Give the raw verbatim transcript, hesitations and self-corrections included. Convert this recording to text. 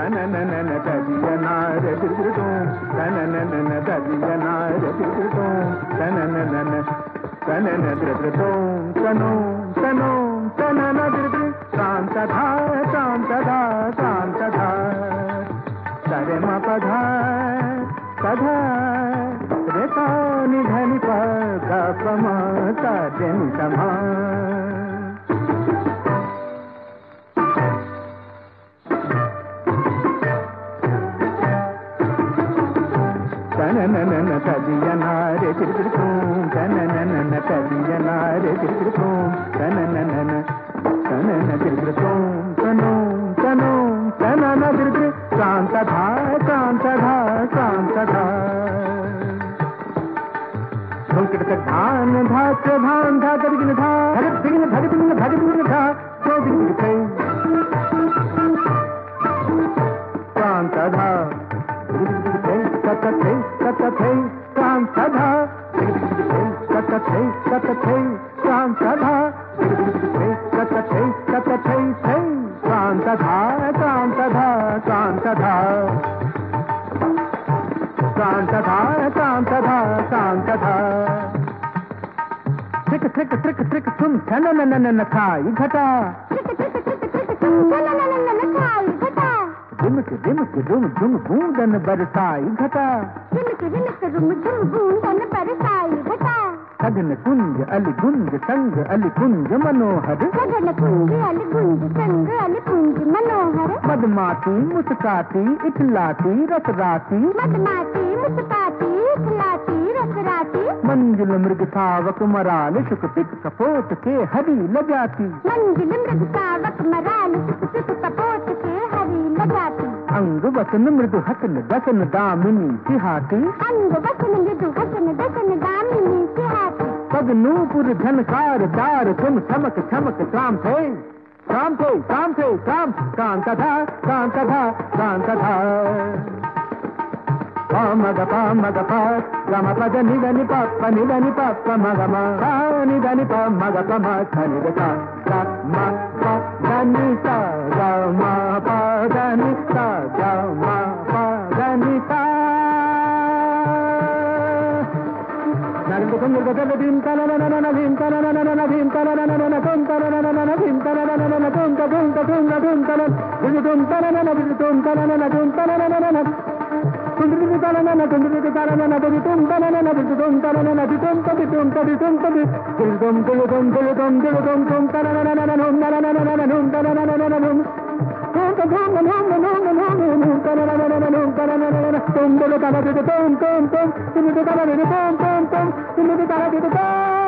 తననన తదియనార తిరుగుతోం తననన తదియనార తిరుగుతోం తననన తనన తిరుగుతోం తనోం తనోం తనన తిరుగు శాంతధా శాంతధా శాంతధా సరే మ పధా పధా రేపా నిధని ప గపమ సజని సమా తననన తదియనారే తిరుగుతోం తననన తదియనారే తిరుగుతోం తననన తనన తిరుగుతోం తనోం తనోం తనన తిరుగు శాంతధా శాంతధా శాంతధా ధుంకిట ధాన్ ధాత్ర ధాన్ धा తిరిగిన धा ధరి తిరిగిన ధరి తిరిగిన ధరి తిరిగిన धा తో తిరిగితే శాంతధా కతతే కతతే శాంతధా కతతే కతతే శాంతధా కతతే కతతే శాంతధా శాంతధా శాంతధా శాంతధా శాంతధా శాంతధా ట్రిక్ ట్రిక్ ట్రిక్ ట్రిక్ తుమ్ తనననన ఖాయి ఘటా ట్రిక్ ట్రిక్ ట్రిక్ ట్రిక్ తుమ్ తనననన ఖాయి ఘటా రిమిక్ రిమిక్ రుమ్ రుమ్ బూందన్ బరసాయి ఘటా రిమిక్ రిమిక్ రుమ్ రుమ్ బూందన్ బరసాయి ఘటా सघन कुंज अली गुंज संग अली कुंज मनोहर सघन कुंज अली गुंज संग अली कुंज मनोहर मदमाती मुस्काती इठलाती रसराती मदमाती मुस्काती इठलाती रसराती मंजिल मृग सावक मराल शुक पिक कपोत के हरी लजाती मंजिल मृग सावक मराल शुक पिक कपोत के हरी लजाती अंग वसन मृदु हसन दसन दामिनी सिहाती अंग वसन मृदु हसन दसन दामिनी सिहाती पग नूपुर झनकार दार तुम चमक चमक शाम थे शाम थे शाम थे शाम कांता था कांता था कांता था पा मग पा मग पा गम पद निधनि पप्प निधनि पप्प मग म निधनि प मग प म धनि सा ग म प धनि सा ग म प धनि सा ग म प धनि सा भीम भीम तननननन भीम तननननन भीम तननननन तुम तननननन भीम तननननन तुम तुम तुम तुम तनन भीम तुम तनननन भीम तुम तनननन तुम तननननन तुम तुम तनननन तुम तुम तनननन भीम तुम तनननन भीम तुम तनननन भीम तुम तभी तुम तभी तुम तभी भीम तुम तुम तुम तुम तुम तुम तुम तुम तननननन हम तननननन हम तननननन हम तुम तुम तुम तुम तुम तुम तननननन हम तननननन तुम बोलो तब तुम तुम तुम तुम तुम तुम तुम तुम तुम तुम तुम